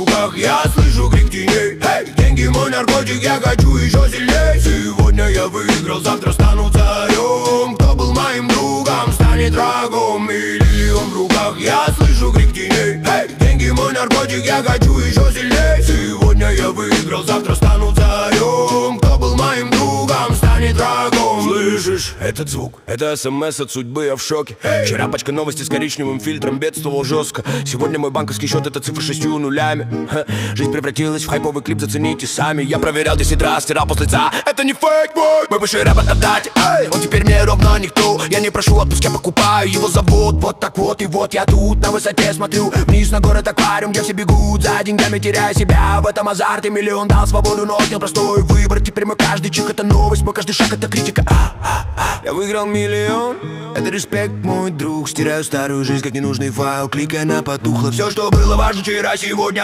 руках, я слышу крик теней. Эй, деньги мой наркотик, я хочу еще сильней. Сегодня я выиграл, завтра стану царем. Кто был моим другом, станет врагом. Миллион в руках, я слышу крик теней. Эй, деньги мой наркотик, я хочу еще сильней. Сегодня я выиграл, завтра стану царем. Кто был моим другом, станет врагом. Слышишь этот звук? Это СМС от судьбы, я в шоке. Вчера пачка новостей с коричневым фильтром бедствовал жестко. Сегодня мой банковский счет — это цифры 6 нулями. Жизнь превратилась в хайповый клип, зацените сами. Я проверял 10 раз, стирал после лица. Это не фейк, бой, мой бывший рэп отдать. Он теперь мне ровно никто. Я не прошу отпуск, я покупаю, его зовут. Вот так вот, и вот я тут на высоте смотрю вниз на город аквариум, где все бегут за деньгами, теряя себя. В этом азарте миллион дал свободу, но отнял простой выбор. Теперь мой каждый чих — это новость, мой каждый шаг — это критика. Я выиграл миллион, это респект, мой друг. Стираю старую жизнь, как ненужный файл, кликая на потухло. Все, что было важно вчера, сегодня